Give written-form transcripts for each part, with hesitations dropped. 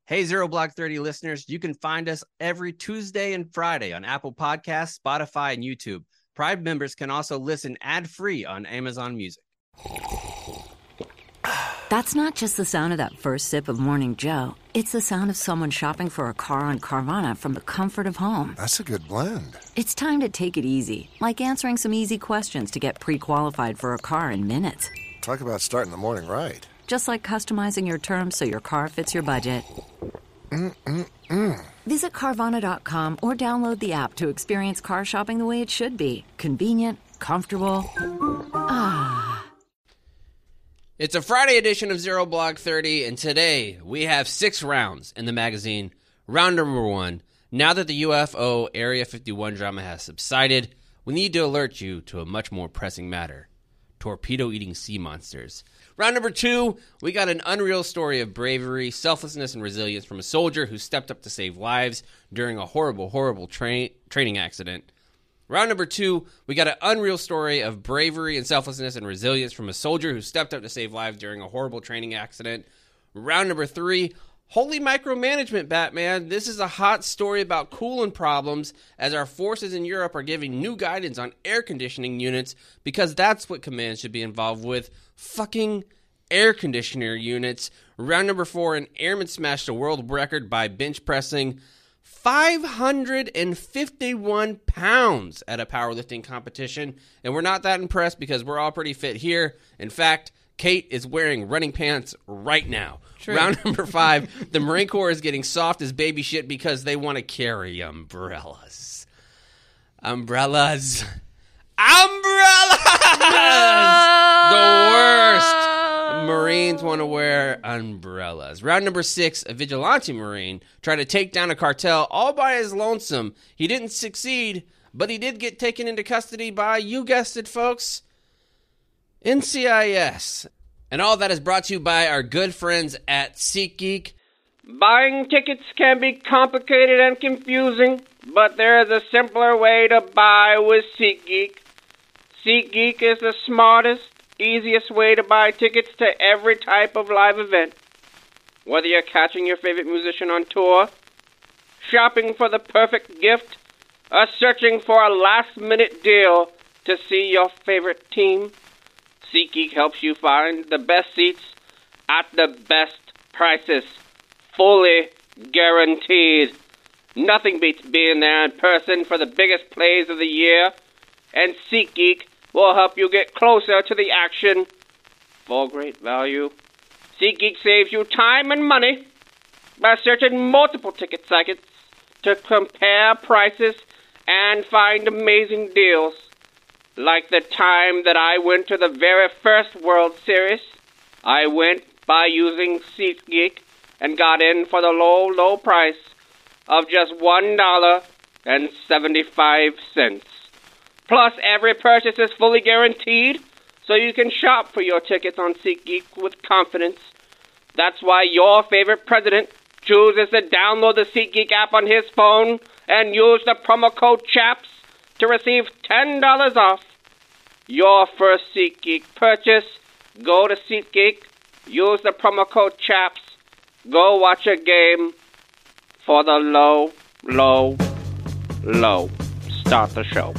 Hey, Zero Block 30 listeners, you can find us every Tuesday and Friday on Apple Podcasts, Spotify, and YouTube. Pride members can also listen ad-free on Amazon Music. That's not just the sound of that first sip of Morning Joe. It's the sound of someone shopping for a car on Carvana from the comfort of home. That's a good blend. It's time to take it easy, like answering some easy questions to get pre-qualified for a car in minutes. Talk about starting the morning right. Just like customizing your terms so your car fits your budget. Visit Carvana.com or download the app to experience car shopping the way it should be. Convenient, comfortable. It's a Friday edition of Zero Block 30, and today we have 6 rounds in the magazine. Round number 1. Now that the UFO Area 51 drama has subsided, we need to alert you to a much more pressing matter. Torpedo-eating sea monsters. Round number 2, we got an unreal story of bravery, selflessness, and resilience from a soldier who stepped up to save lives during a horrible training accident. Round number 2, we got an unreal story of bravery and selflessness and resilience from a soldier who stepped up to save lives during a horrible training accident. Round number 3, holy micromanagement, Batman. This is a hot story about coolant problems as our forces in Europe are giving new guidance on air conditioning units because that's what command should be involved with. Fucking air conditioner units. Round number 4, an airman smashed a world record by bench pressing 551 pounds at a powerlifting competition. And we're not that impressed because we're all pretty fit here. In fact, Kate is wearing running pants right now. True. Round number 5, the Marine Corps is getting soft as baby shit because they want to carry umbrellas. Umbrellas. The worst. Marines want to wear umbrellas. Round number 6, a vigilante Marine tried to take down a cartel all by his lonesome. He didn't succeed, but he did get taken into custody by, you guessed it, folks, NCIS. And all that is brought to you by our good friends at SeatGeek. Buying tickets can be complicated and confusing, but there is a simpler way to buy with SeatGeek. SeatGeek is the smartest, easiest way to buy tickets to every type of live event. Whether you're catching your favorite musician on tour, shopping for the perfect gift, or searching for a last-minute deal to see your favorite team, SeatGeek helps you find the best seats at the best prices. Fully guaranteed. Nothing beats being there in person for the biggest plays of the year, and SeatGeek will help you get closer to the action for great value. SeatGeek saves you time and money by searching multiple ticket sites to compare prices and find amazing deals. Like the time that I went to the very first World Series, I went by using SeatGeek and got in for the low price of just $1.75. Plus, every purchase is fully guaranteed, so you can shop for your tickets on SeatGeek with confidence. That's why your favorite president chooses to download the SeatGeek app on his phone and use the promo code CHAPS to receive $10 off your first SeatGeek purchase. Go to SeatGeek, use the promo code CHAPS, go watch a game for the low. Start the show.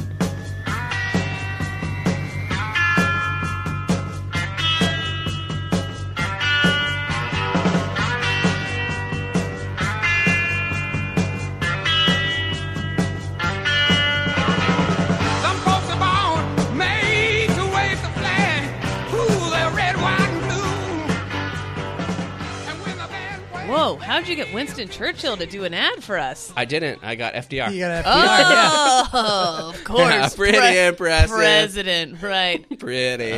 Whoa, how'd you get Winston Churchill to do an ad for us? I didn't. I got FDR. You got FDR. Oh, of course. Pretty impressive. President, right. Pretty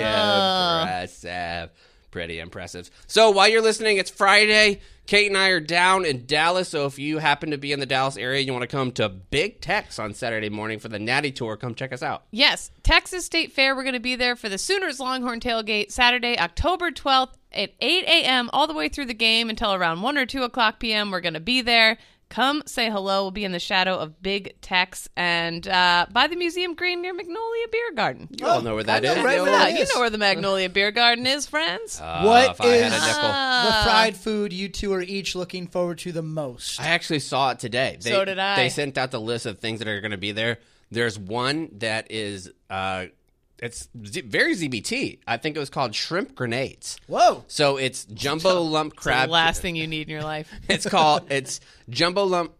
impressive. So while you're listening, it's Friday. Kate and I are down in Dallas, so if you happen to be in the Dallas area, you want to come to Big Tex on Saturday morning for the Natty Tour, come check us out. Yes, Texas State Fair. We're going to be there for the Sooners Longhorn Tailgate Saturday, October 12th at 8 a.m. all the way through the game until around 1 or 2 o'clock p.m. We're going to be there. Come say hello. We'll be in the shadow of Big Tex and by the Museum Green near Magnolia Beer Garden. You all know where that is. right where that You is. know where the Magnolia Beer Garden is, friends. What if I had is a nickel. the fried food you two are each looking forward to the most? I actually saw it today. So did I. They sent out the list of things that are going to be there. There's one that is, it's very ZBT. I think it was called shrimp grenades. Whoa. So it's jumbo lump It's crab. the last thing you need in your life. It's jumbo lump,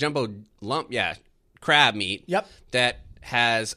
crab meat. Yep. That has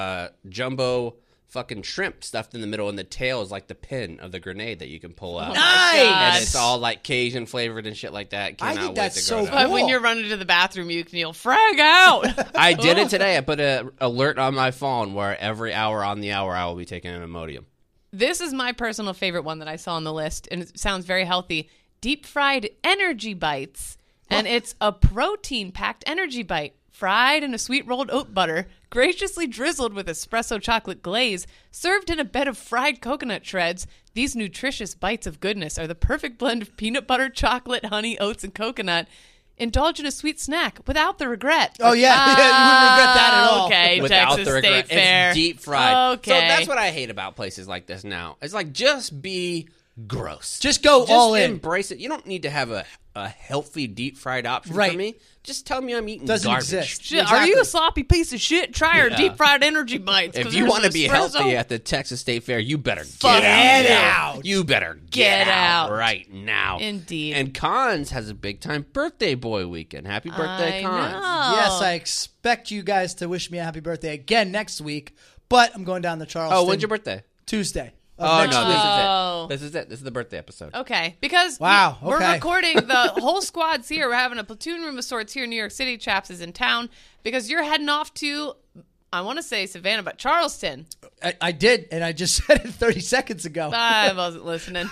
jumbo fucking shrimp stuffed in the middle, and the tail is like the pin of the grenade that you can pull out. Nice. And it's all like Cajun flavored and shit like that. I think that's so that. cool. But when you're running to the bathroom, you can yell, frag out. I did it today. I put an alert on my phone where every hour on the hour I will be taking an Imodium. This is my personal favorite one that I saw on the list, and it sounds very healthy. Deep fried energy bites. And it's a protein-packed energy bite, fried in a sweet rolled oat butter, graciously drizzled with espresso chocolate glaze, served in a bed of fried coconut shreds. These nutritious bites of goodness are the perfect blend of peanut butter, chocolate, honey, oats, and coconut. Indulge in a sweet snack without the regret. Oh, yeah. You wouldn't regret that at all. Okay, Without Texas the regret. State Fair. It's deep fried. Okay. So that's what I hate about places like this now. It's like, just be gross. Just go all in. Embrace it. You don't need to have a healthy deep fried option Right. for me. Just tell me I'm eating Doesn't garbage. exist. Shit, Exactly. Are you a sloppy piece of shit? Try our deep fried energy bites. If 'cause you there's want to be espresso. healthy at the Texas State Fair, you better Fuck get out. out. You better Get out. right now. Indeed. And Cons has a big time birthday boy weekend. Happy birthday, I Cons. know. Yes, I expect you guys to wish me a happy birthday again next week, but I'm going down to Charleston. Oh, when's your birthday? Tuesday. Oh, next no, week. Oh. this is it. This is the birthday episode. Okay, because Wow, we're okay. recording, the whole squad's here. We're having a platoon room of sorts here in New York City. Chaps is in town because you're heading off to, I want to say Savannah, but Charleston. I did, and I just said it 30 seconds ago. I wasn't listening.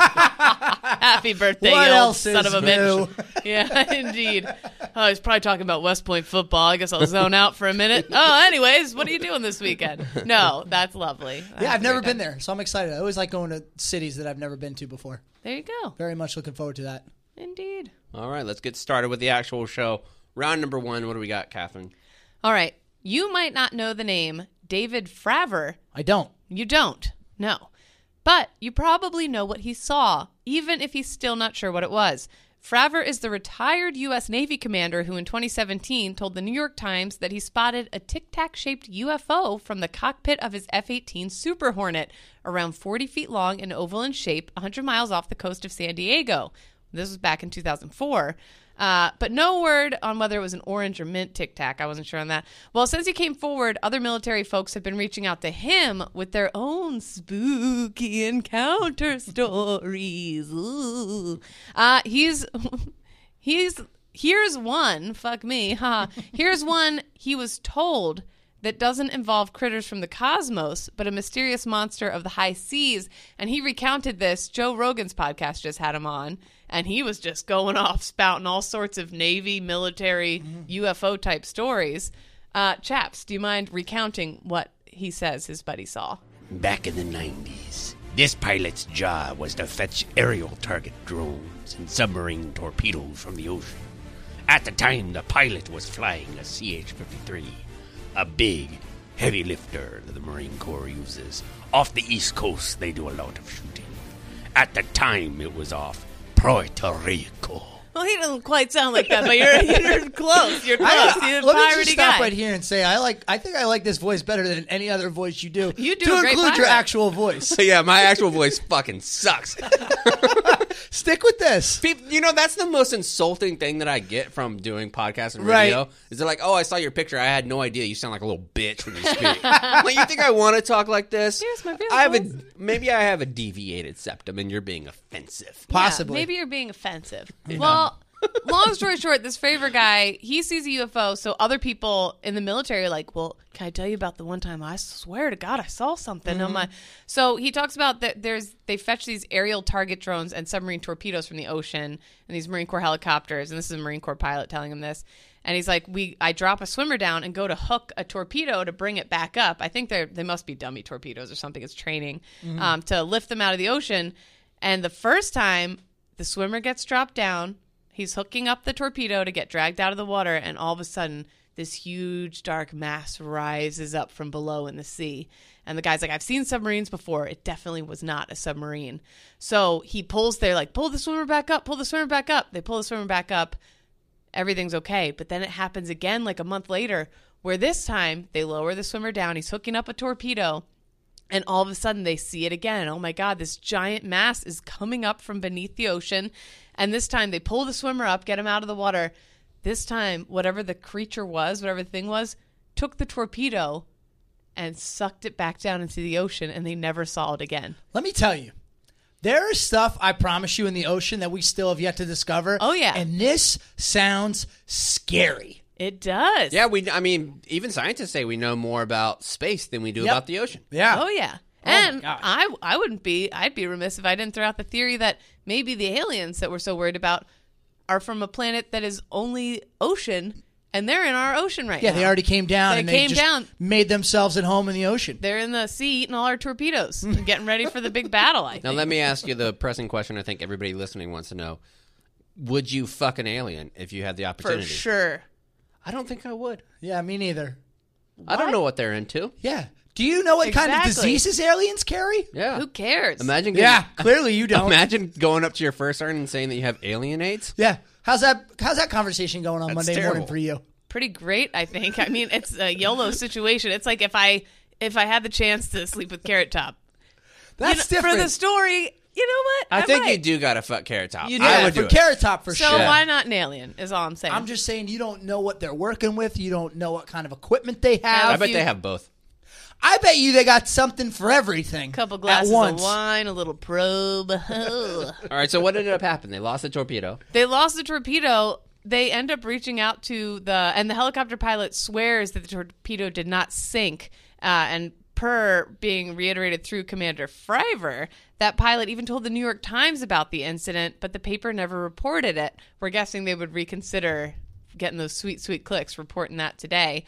Happy birthday, What you old else son is of a new? bitch. Yeah, indeed. Oh, he's probably talking about West Point football. I guess I'll zone out for a minute. Oh, anyways, what are you doing this weekend? No, that's lovely. Yeah, I've never been there, so I'm excited. I always like going to cities that I've never been to before. There you go. Very much looking forward to that. Indeed. All right, let's get started with the actual show. Round number 1. What do we got, Catherine? All right. You might not know the name David Fravor. I don't. You don't. No. But you probably know what he saw, even if he's still not sure what it was. Fravor is the retired U.S. Navy commander who in 2017 told the New York Times that he spotted a tic-tac-shaped UFO from the cockpit of his F-18 Super Hornet, around 40 feet long and oval in shape, 100 miles off the coast of San Diego. This was back in 2004. But no word on whether it was an orange or mint Tic Tac. I wasn't sure on that. Well, since he came forward, other military folks have been reaching out to him with their own spooky encounter stories. Ooh. Here's one. Fuck me, huh? Here's one he was told that doesn't involve critters from the cosmos, but a mysterious monster of the high seas. And he recounted this. Joe Rogan's podcast just had him on, and he was just going off, spouting all sorts of Navy, military, UFO type stories. Chaps, do you mind recounting what he says his buddy saw? Back in the 90s, this pilot's job was to fetch aerial target drones and submarine torpedoes from the ocean. At the time, the pilot was flying a CH-53, a big, heavy lifter that the Marine Corps uses. Off the East Coast, they do a lot of shooting. At the time, it was off Puerto Rico. Well, he doesn't quite sound like that, but you're close. You're close. You're a Let me just piratey stop guy. right here and say I think I like this voice better than any other voice you do. You do to a great include your pirate. actual voice. So yeah, my actual voice fucking sucks. Stick with this. People, you know, that's the most insulting thing that I get from doing podcasts and Right. radio. Is they're like, "Oh, I saw your picture. I had no idea. You sound like a little bitch when you speak." Like, you think I want to talk like this? Here's my real I have voice. maybe I have a deviated septum, and you're being offensive. Possibly. Yeah, maybe you're being offensive. Well, long story short, this Fravor guy, he sees a UFO, so other people in the military are like, well, can I tell you about the one time I swear to God I saw something on my... So he talks about that they fetch these aerial target drones and submarine torpedoes from the ocean and these Marine Corps helicopters, and this is a Marine Corps pilot telling him this. And he's like, I drop a swimmer down and go to hook a torpedo to bring it back up. I think they must be dummy torpedoes or something. It's training to lift them out of the ocean. And the first time, the swimmer gets dropped down, He's hooking up the torpedo to get dragged out of the water, and all of a sudden, this huge dark mass rises up from below in the sea. And the guy's like, I've seen submarines before. It definitely was not a submarine. So he pulls, they're like, pull the swimmer back up, pull the swimmer back up. They pull the swimmer back up. Everything's okay. But then it happens again like a month later, where this time they lower the swimmer down. He's hooking up a torpedo. And all of a sudden they see it again. Oh my God, this giant mass is coming up from beneath the ocean. And this time they pull the swimmer up, get him out of the water. This time, whatever the creature was, whatever the thing was, took the torpedo and sucked it back down into the ocean, and they never saw it again. Let me tell you, there is stuff, I promise you, in the ocean that we still have yet to discover. Oh, yeah. And this sounds scary. It does. Yeah, even scientists say we know more about space than we do about the ocean. Yeah. Oh, yeah. Oh, and my gosh. I'd be remiss if I didn't throw out the theory that maybe the aliens that we're so worried about are from a planet that is only ocean, and they're in our ocean right now. Yeah, they already came down and they just made themselves at home in the ocean. They're in the sea eating all our torpedoes and getting ready for the big battle, I think. Now, let me ask you the pressing question I think everybody listening wants to know. Would you fuck an alien if you had the For opportunity? sure. I don't think I would. Yeah, me neither. I don't know what they're into. Yeah. Do you know what kind of Exactly. diseases aliens carry? Yeah. Who cares? Imagine Yeah, clearly you don't. Imagine going up to your first sergeant and saying that you have alien AIDS. Yeah. How's that conversation going on That's Monday terrible. morning for you? Pretty great, I think. I mean, it's a YOLO situation. It's like if I had the chance to sleep with Carrot Top. That's different. For the story, you know what? I think might. you do got to fuck Carrot Top. You do. I Yeah, would for do it. Carrot Top for So sure. why not an alien is all I'm saying. I'm just saying you don't know what they're working with. You don't know what kind of equipment they have. I bet they have both. I bet you they got something for everything. couple glasses at once. of wine, a little probe. All right, so what ended up happening? They lost the torpedo. They lost the torpedo. They end up reaching out to and the helicopter pilot swears that the torpedo did not sink. And per being reiterated through Commander Fryver, that pilot even told the New York Times about the incident, but the paper never reported it. We're guessing they would reconsider getting those sweet, sweet clicks, reporting that today.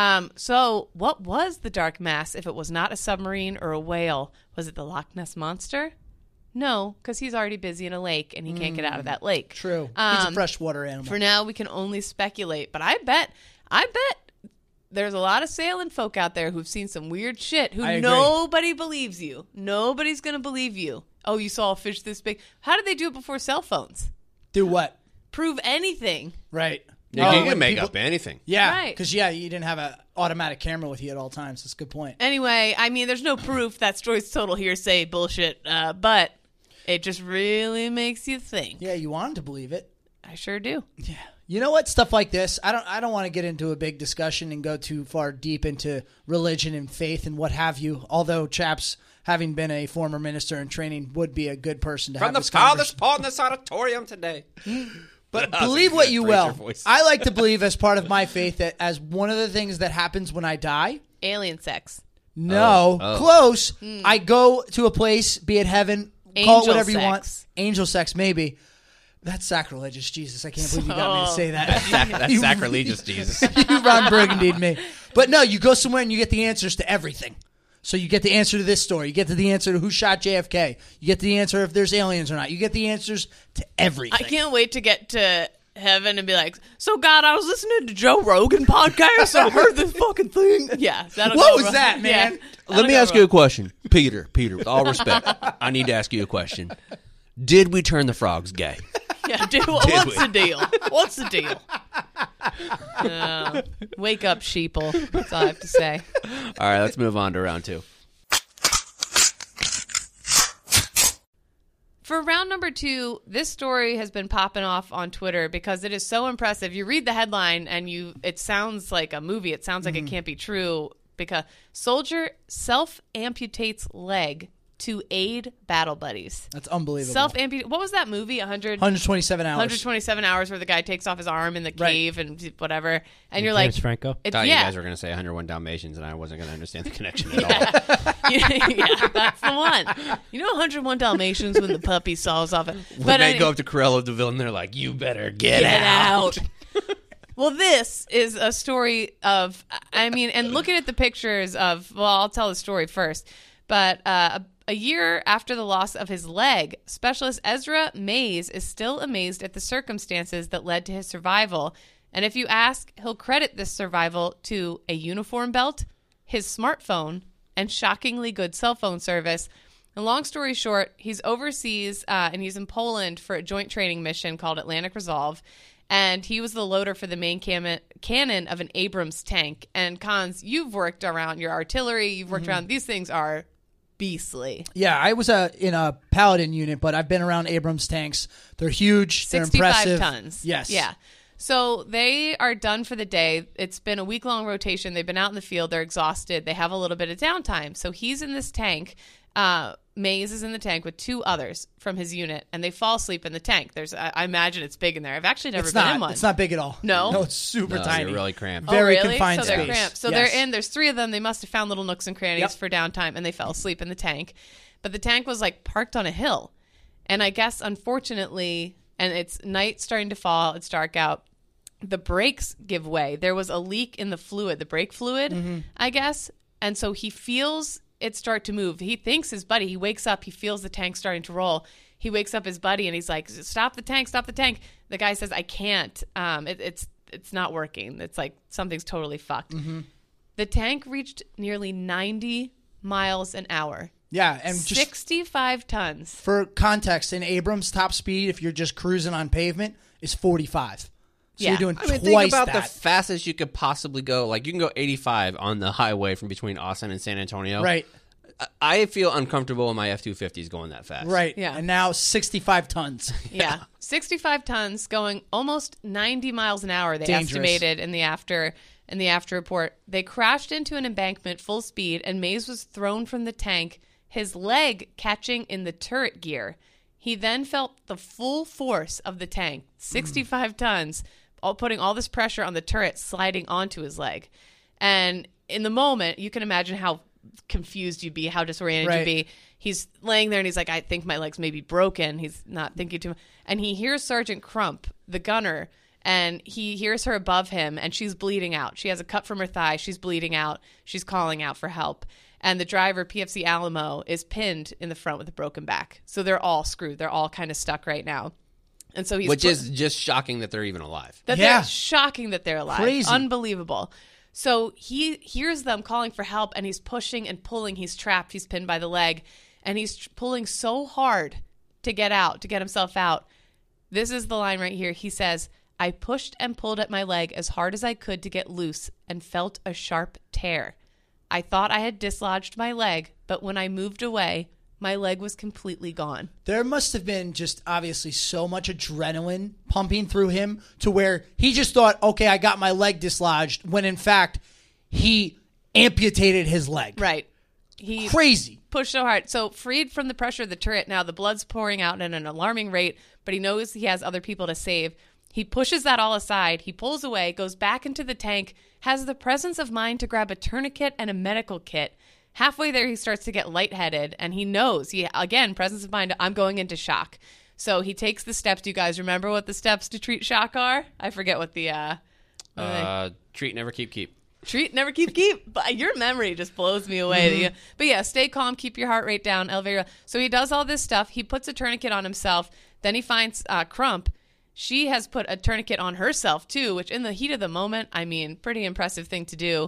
So what was the dark mass if it was not a submarine or a whale? Was it the Loch Ness Monster? No, because he's already busy in a lake and he can't get out of that lake. True. He's a freshwater animal. For now, we can only speculate. But I bet there's a lot of sailing folk out there who've seen some weird shit who I agree. nobody believes you. Nobody's going to believe you. Oh, you saw a fish this big. How did they do it before cell phones? Do what? Prove anything. Right. You can when make people- up anything. Yeah, Right. because you didn't have an automatic camera with you at all times. That's a good point. Anyway, I mean, there's no proof. That story's total hearsay bullshit. But it just really makes you think. Yeah, you wanted to believe it. I sure do. Yeah. You know what? Stuff like this, I don't want to get into a big discussion and go too far deep into religion and faith and what have you. Although Chaps, having been a former minister in training, would be a good person to From have the this farthest conversation. part in this auditorium today. But That was believe a what good you preacher will. voice. I like to believe, as part of my faith, that as one of the things that happens when I die. Alien sex. No, Oh. close. I go to a place, be it heaven, call it Angel whatever you sex. want. Angel sex, maybe. That's sacrilegious, Jesus. I can't believe you got me to say that. That's sacrilegious, Jesus. You Ron Burgundy'd me. But no, you go somewhere and you get the answers to everything. So you get the answer to this story. You get to the answer to who shot JFK. You get the answer if there's aliens or not. You get the answers to everything. I can't wait to get to heaven and be like, so God, I was listening to Joe Rogan podcast. I heard this fucking thing. Yeah. that'll What go was wrong. that, man? Yeah, Let me ask you a question. Peter, with all respect, I need to ask you a question. Did we turn the frogs gay? Yeah, dude, Did what's we? the deal? What's the deal? Wake up, sheeple. That's all I have to say. All right, let's move on to round two. For round number 2, this story has been popping off on Twitter because it is so impressive. You read the headline and it sounds like a movie. It sounds like it can't be true because soldier self-amputates leg to aid battle buddies. That's unbelievable. Self-amputate. What was that movie? 127 hours. 127 hours where the guy takes off his arm in the Right. cave and whatever. And you're James like, Franco. it's, Thought yeah. you guys were going to say 101 Dalmatians, and I wasn't going to understand the connection at all. Yeah, that's the one. You know 101 Dalmatians when the puppy saws off it. When they go up to Cruella de Vil, and they're like, you better get out. Well, this is a story of, I mean, and looking at the pictures of, well, I'll tell the story first. But A year after the loss of his leg, Specialist Ezra Mays is still amazed at the circumstances that led to his survival. And if you ask, he'll credit this survival to a uniform belt, his smartphone, and shockingly good cell phone service. And long story short, he's overseas and he's in Poland for a joint training mission called Atlantic Resolve. And he was the loader for the main cannon of an Abrams tank. And Cons, you've worked around your artillery. You've worked around. These things are beastly. Yeah, I was in a Paladin unit, but I've been around Abrams tanks. They're huge. They're 65 impressive. tons. Yes. Yeah. So they are done for the day. It's been a week-long rotation. They've been out in the field. They're exhausted. They have a little bit of downtime. So he's in this tank. Mays is in the tank with two others from his unit, and they fall asleep in the tank. I imagine it's big in there. I've actually never been in one. It's not big at all. No? it's super tiny. You're really cramped. Very really? confined So they're space. cramped. So Yes. they're in. There's three of them. They must have found little nooks and crannies for downtime, and they fell asleep in the tank. But the tank was like parked on a hill, and I guess unfortunately, and it's night starting to fall. It's dark out. The brakes give way. There was a leak in the fluid, the brake fluid, I guess. And so he feels it start to move. He thinks his buddy, he wakes up, he feels the tank starting to roll. He wakes up his buddy and he's like, stop the tank, stop the tank. The guy says, I can't. It's not working. It's like something's totally fucked. The tank reached nearly 90 miles an hour. Yeah, and just 65 tons. for context, in Abrams, top speed, if you're just cruising on pavement, is 45. So Yeah. you're doing I mean, twice think about that. the fastest you could possibly go. Like, you can go 85 on the highway from between Austin and San Antonio. Right, I feel uncomfortable in my F-250s going that fast. right. Yeah. And now 65 tons. Yeah. 65 tons going almost 90 miles an hour, they Dangerous. estimated in the after report. They crashed into an embankment full speed, and Mays was thrown from the tank, his leg catching in the turret gear. He then felt the full force of the tank, 65 tons, putting all this pressure on the turret sliding onto his leg. And in the moment, you can imagine how confused you'd be, how disoriented you'd be. He's laying there and he's like, I think my leg's maybe broken. He's not thinking too much. And he hears Sergeant Crump, the gunner, and he hears her above him, and she's bleeding out. She has a cut from her thigh. She's bleeding out. She's calling out for help. And the driver, PFC Alamo, is pinned in the front with a broken back. So they're all screwed. They're all kind of stuck right now. And so he's Which is just shocking that they're even alive. they're shocking that they're alive. Crazy. Unbelievable. So he hears them calling for help, and he's pushing and pulling. He's trapped. He's pinned by the leg, and he's pulling so hard to get out, to get himself out. This is the line right here. He says, I pushed and pulled at my leg as hard as I could to get loose and felt a sharp tear. I thought I had dislodged my leg, but when I moved away, my leg was completely gone. There must have been just obviously so much adrenaline pumping through him to where he just thought, okay, I got my leg dislodged, when in fact he amputated his leg. Right. He Crazy. pushed so hard. So freed from the pressure of the turret, now the blood's pouring out at an alarming rate, but he knows he has other people to save. He pushes that all aside. He pulls away, goes back into the tank, has the presence of mind to grab a tourniquet and a medical kit. Halfway there, he starts to get lightheaded, and he knows, again, presence of mind, I'm going into shock. So he takes the steps. Do you guys remember what the steps to treat shock are? I forget what the... Treat, never keep. Treat, never keep. But your memory just blows me away. But yeah, stay calm, keep your heart rate down, elevate. So he does all this stuff. He puts a tourniquet on himself. Then he finds Crump. She has put a tourniquet on herself too, which in the heat of the moment, I mean, pretty impressive thing to do.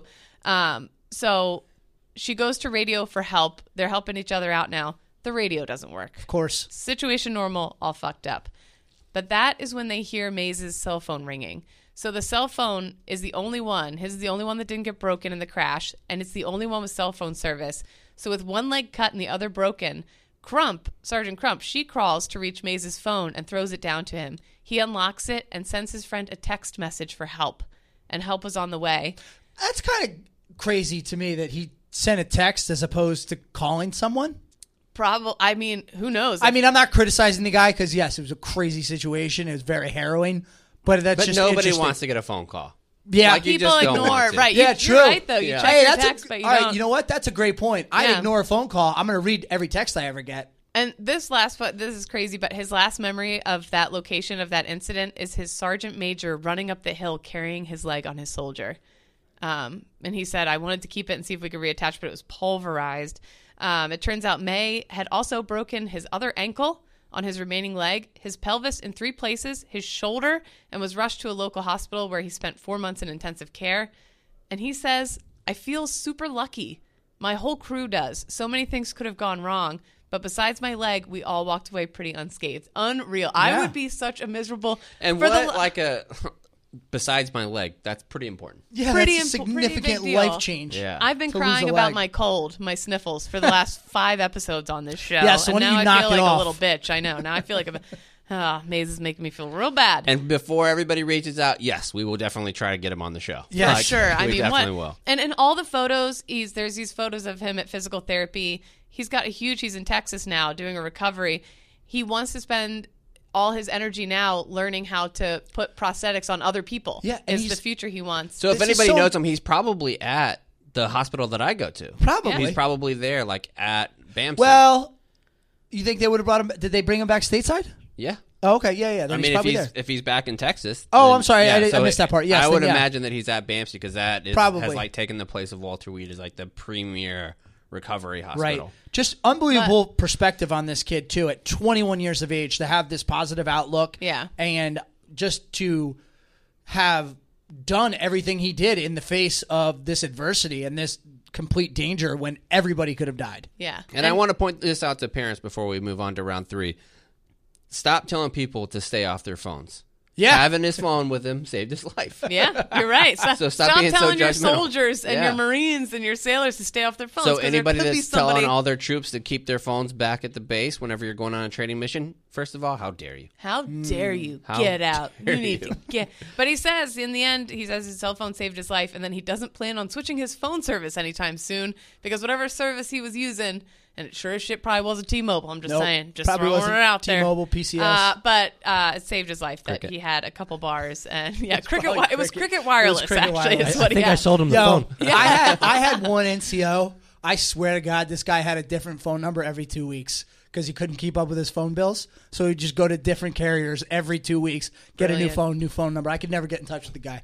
So she goes to radio for help. They're helping each other out now. The radio doesn't work. Of course. Situation normal, all fucked up. But that is when they hear Mays' cell phone ringing. So the cell phone is the only one. His is the only one that didn't get broken in the crash, and it's the only one with cell phone service. So with one leg cut and the other broken, Sergeant Crump, she crawls to reach Mays' phone and throws it down to him. He unlocks it and sends his friend a text message for help, and help was on the way. That's kind of crazy to me that he sent a text as opposed to calling someone. I mean, who knows? I mean, I'm not criticizing the guy because, yes, it was a crazy situation. It was very harrowing. But that's just nobody interesting. wants to get a phone call. Yeah. Like, you people just don't ignore, want to. right? Yeah, You're true. right, though. You Yeah. check Hey, your that's text, but you all don't. right, you know what? That's a great point. I Yeah. ignore a phone call. I'm going to read every text I ever get. And this is crazy, but his last memory of that location of that incident is his sergeant major running up the hill carrying his leg on his shoulder. And he said, I wanted to keep it and see if we could reattach, but it was pulverized. It turns out May had also broken his other ankle on his remaining leg, his pelvis in 3 places, his shoulder, and was rushed to a local hospital where he spent 4 months in intensive care. And he says, I feel super lucky. My whole crew does. So many things could have gone wrong. But besides my leg, we all walked away pretty unscathed. Unreal. Yeah. I would be such a miserable... And besides my leg, that's pretty important. Yeah, that's a significant life change. Yeah. I've been crying about my cold, my sniffles, for the last 5 episodes on this show. Yeah, so and when now you I knock feel it like off. a little bitch. I know. Now I feel like Maze is making me feel real bad. And before everybody reaches out, yes, we will definitely try to get him on the show. Yeah, sure. I mean, definitely will. And in all the photos, there's these photos of him at physical therapy. He's in Texas now doing a recovery. He wants to spend all his energy now learning how to put prosthetics on other people. Yeah, and is the future he wants. So if anybody knows him, he's probably at the hospital that I go to. Probably. Yeah. He's probably there, like at BAMC. Well, you think they would have brought him? Did they bring him back stateside? Yeah. Oh, okay. Yeah. Then I he's mean, probably there. if he's back in Texas. Oh, then, I'm sorry. yeah, I missed that part. Yes, I would then, yeah. imagine that he's at BAMC because that has Probably. like taken the place of Walter Reed as like the premier recovery hospital. Right. Just unbelievable perspective on this kid, too, at 21 years of age, to have this positive outlook. Yeah. And just to have done everything he did in the face of this adversity and this complete danger when everybody could have died. Yeah. And I want to point this out to parents before we move on to round 3. Stop telling people to stay off their phones. Yeah. Having his phone with him saved his life. Yeah, you're right. So stop being so telling your judgmental. soldiers and Yeah. your Marines and your sailors to stay off their phones. So 'cause there anybody could be that's somebody... telling all their troops to keep their phones back at the base whenever you're going on a training mission, first of all, how dare you? How dare you How get out? dare You need you. to get. But he says in the end, he says his cell phone saved his life, and then he doesn't plan on switching his phone service anytime soon because whatever service he was using, and it sure as shit probably wasn't T-Mobile. I'm just Nope. saying, just Probably throwing wasn't it out there. T-Mobile, PCS. But it saved his life that Cricket. he had a couple bars, and it probably was Cricket. Cricket Wireless. It was Cricket Actually, Wireless. is what I think he I had. sold him the Yo, phone. I had one NCO. I swear to God, this guy had a different phone number every 2 weeks because he couldn't keep up with his phone bills. So he'd just go to different carriers every 2 weeks, get a new phone number. I could never get in touch with the guy.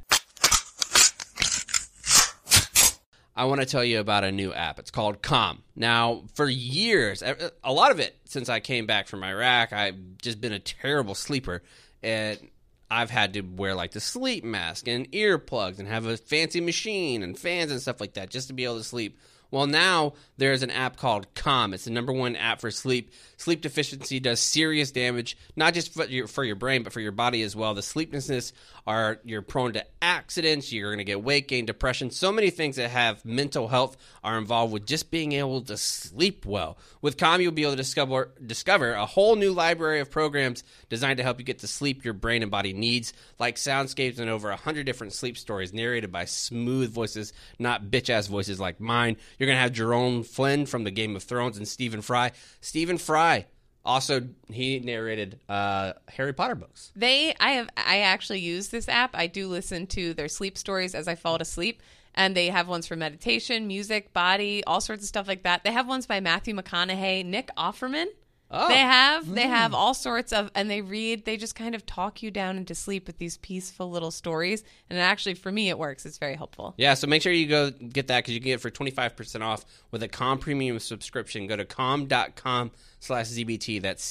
I want to tell you about a new app. It's called Calm. Now, for years, a lot of it since I came back from Iraq, I've just been a terrible sleeper. And I've had to wear like the sleep mask and earplugs and have a fancy machine and fans and stuff like that just to be able to sleep. Well, now there's an app called Calm. It's the #1 app for sleep. Sleep deficiency does serious damage, not just for your brain, but for your body as well. The sleeplessness you're prone to accidents. You're going to get weight gain, depression. So many things that have mental health are involved with just being able to sleep well. With Calm, you'll be able to discover a whole new library of programs designed to help you get the sleep your brain and body needs, like soundscapes and over 100 different sleep stories narrated by smooth voices, not bitch-ass voices like mine. You're going to have Jerome Flynn from the Game of Thrones and Stephen Fry. Stephen Fry, also, he narrated Harry Potter books. I actually use this app. I do listen to their sleep stories as I fall asleep. And they have ones for meditation, music, body, all sorts of stuff like that. They have ones by Matthew McConaughey, Nick Offerman. Oh. They have all sorts of, and they just kind of talk you down into sleep with these peaceful little stories. And actually, for me, it works. It's very helpful. Yeah, so make sure you go get that because you can get it for 25% off with a Calm Premium subscription. Go to calm.com/ZBT. That's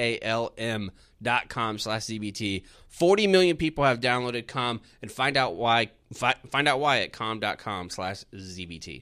CALM.com/ZBT. 40 million people have downloaded Calm, and find out why at calm.com/ZBT.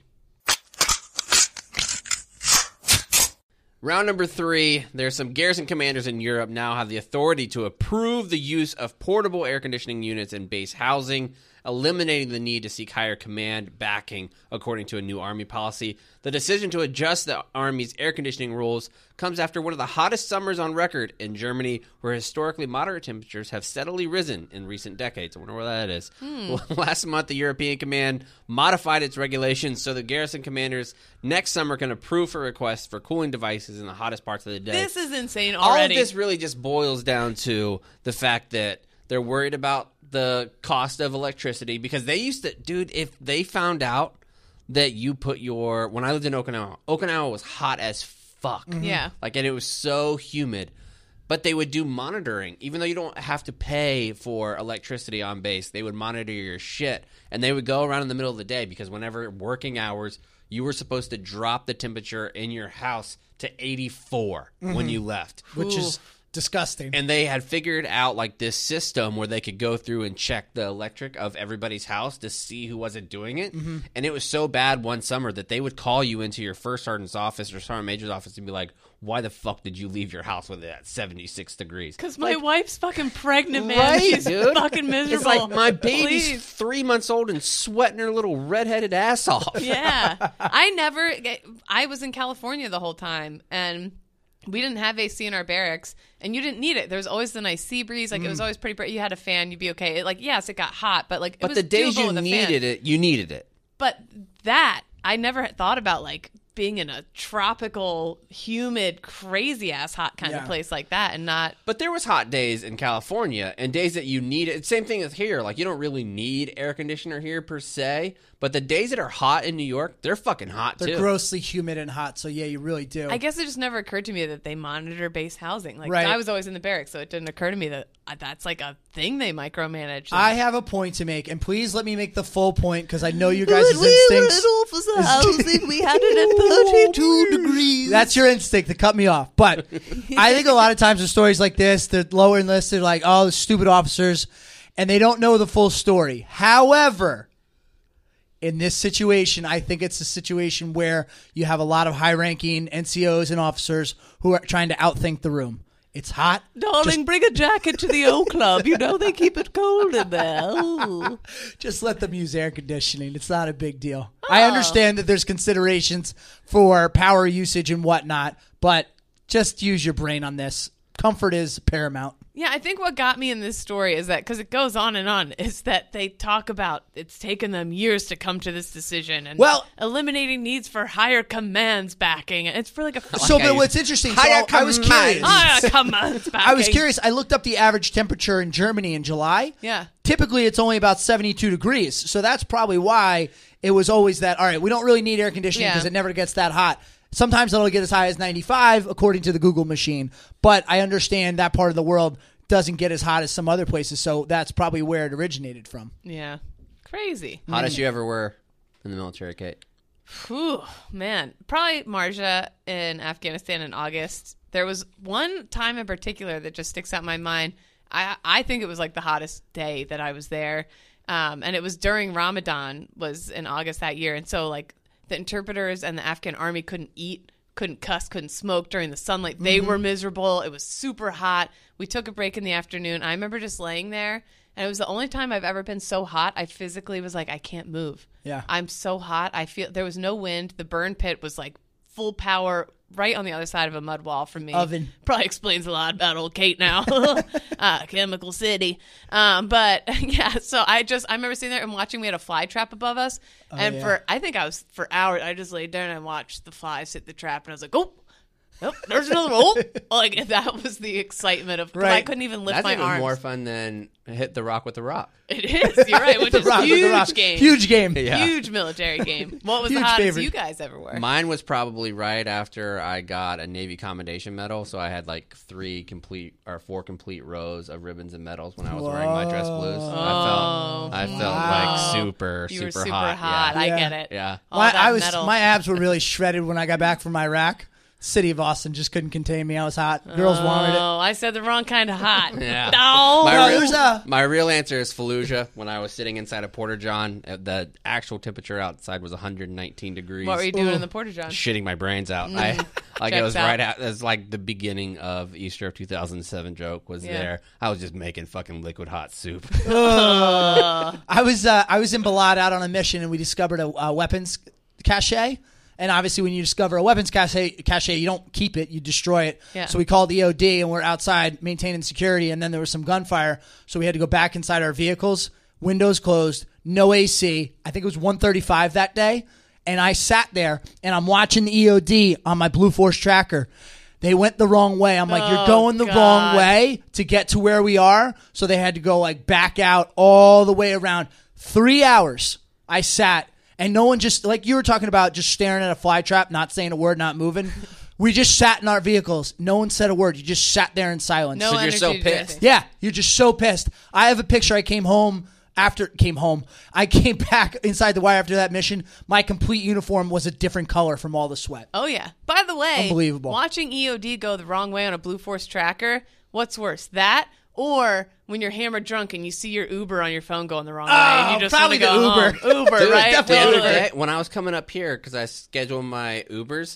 Round number 3, there's some garrison commanders in Europe now have the authority to approve the use of portable air conditioning units in base housing, eliminating the need to seek higher command backing, according to a new Army policy. The decision to adjust the Army's air conditioning rules comes after one of the hottest summers on record in Germany, where historically moderate temperatures have steadily risen in recent decades. I wonder where that is. Well, last month, the European Command modified its regulations so the garrison commanders next summer can approve for requests for cooling devices in the hottest parts of the day. This is insane All already. of this really just boils down to the fact that they're worried about the cost of electricity because they used to, dude, if they found out that you put when I lived in Okinawa was hot as fuck. Yeah. Like, and it was so humid. But they would do monitoring. Even though you don't have to pay for electricity on base, they would monitor your shit. And they would go around in the middle of the day because whenever working hours, you were supposed to drop the temperature in your house to 84 when you left. Which is disgusting. And they had figured out like this system where they could go through and check the electric of everybody's house to see who wasn't doing it. And it was so bad one summer that they would call you into your first sergeant's office or sergeant major's office and be like, why the fuck did you leave your house with it at 76 degrees? Because my wife's fucking pregnant, man. Right, She's dude. fucking miserable. It's like my baby's Please. 3 months old and sweating her little redheaded ass off. Yeah. I was in California the whole time, and we didn't have AC in our barracks, and you didn't need it. There was always the nice sea breeze. Like, it was always pretty bright. You had a fan, you'd be okay. Yes, it got hot, but like, it But was the days doable you with a fan. needed it, you needed it. But I never thought about like being in a tropical, humid, crazy ass hot kind of place like that, and not. But there was hot days in California and days that you need it. Same thing as here. Like, you don't really need air conditioner here per se. But the days that are hot in New York, they're fucking hot They're too. grossly humid and hot, so yeah, you really do. I guess it just never occurred to me that they monitor base housing. Like, Right. I was always in the barracks, so it didn't occur to me that that's like a thing they micromanage. I have a point to make, and please let me make the full point because I know you guys' instincts. officer housing, we had it at 32 degrees. That's your instinct to cut me off. But I think a lot of times with stories like this, the lower enlisted are like, oh, the stupid officers, and they don't know the full story. However, in this situation, I think it's a situation where you have a lot of high-ranking NCOs and officers who are trying to outthink the room. It's hot. Darling, bring a jacket to the O Club. You know they keep it cold in there. Ooh. Just let them use air conditioning. It's not a big deal. I understand that there's considerations for power usage and whatnot, but just use your brain on this. Comfort is paramount. Yeah, I think what got me in this story is that, because it goes on and on, is that they talk about it's taken them years to come to this decision and eliminating needs for higher commands backing. It's for like a... So, but what's interesting, so I was curious. Higher commands backing. I was curious. I looked up the average temperature in Germany in July. Yeah. Typically, it's only about 72 degrees. So that's probably why it was always that, all right, we don't really need air conditioning because it never gets that hot. Sometimes it'll get as high as 95, according to the Google machine. But I understand that part of the world doesn't get as hot as some other places, so that's probably where it originated from. Yeah. Crazy. Hottest you ever were in the military, Kate? Whew, man. Probably Marja in Afghanistan in August. There was one time in particular that just sticks out in my mind. I think it was like the hottest day that I was there. And it was during Ramadan, was in August that year. And so, like, the interpreters and the Afghan army couldn't eat, couldn't cuss, couldn't smoke during the sunlight. They were miserable. It was super hot. We took a break in the afternoon. I remember just laying there, and it was the only time I've ever been so hot. I physically was like, I can't move. Yeah. I'm so hot. I feel there was no wind. The burn pit was like full power right on the other side of a mud wall from me. Oven. Probably explains a lot about old Kate now. Chemical City. But yeah, so I remember sitting there and watching. We had a fly trap above us. And for hours, I just laid there and watched the flies hit the trap. And I was like, oh, there's another one. Like, that was the excitement of, because I couldn't even lift That's my even arms. more fun than hit the rock with the rock. It is. You're right. Which is huge game. Huge game. Yeah. Huge military game. What was Huge the hottest favorite. you guys ever were? Mine was probably right after I got a Navy Commendation Medal, so I had like 4 complete rows of ribbons and medals when I was wearing my dress blues. I felt like super You were super super hot. hot. Yeah. I get it. Yeah. All that My metal. abs were really shredded when I got back from Iraq. City of Austin just couldn't contain me. I was hot. Girls wanted it. Oh, I said the wrong kind of hot. Yeah. No. My real answer is Fallujah. When I was sitting inside a Porta-John, the actual temperature outside was 119 degrees. What were you doing in the Porta-John? Shitting my brains out. It was right out. It was like the beginning of Easter of 2007 joke was there. I was just making fucking liquid hot soup. I was in Balad out on a mission, and we discovered a weapons cache. And obviously, when you discover a weapons cache, you don't keep it, you destroy it. Yeah. So we called EOD, and we're outside maintaining security, and then there was some gunfire. So we had to go back inside our vehicles, windows closed, no AC. I think it was 135 that day. And I sat there, and I'm watching the EOD on my Blue Force tracker. They went the wrong way. I'm like, you're going the wrong way to get to where we are. So they had to go like back out all the way around. 3 hours I sat. And no one just, like you were talking about, just staring at a fly trap, not saying a word, not moving. We just sat in our vehicles. No one said a word. You just sat there in silence. No So you're so energy to do pissed. anything. Yeah, you're just so pissed. I have a picture. I came back inside the wire after that mission. My complete uniform was a different color from all the sweat. Oh, yeah. By the way, Unbelievable. watching EOD go the wrong way on a Blue Force tracker, what's worse, that or when you're hammered drunk and you see your Uber on your phone going the wrong way and you just want probably to the go Uber. home? Uber, Dude, right? definitely The other Totally. day, when I was coming up here, because I schedule my Ubers,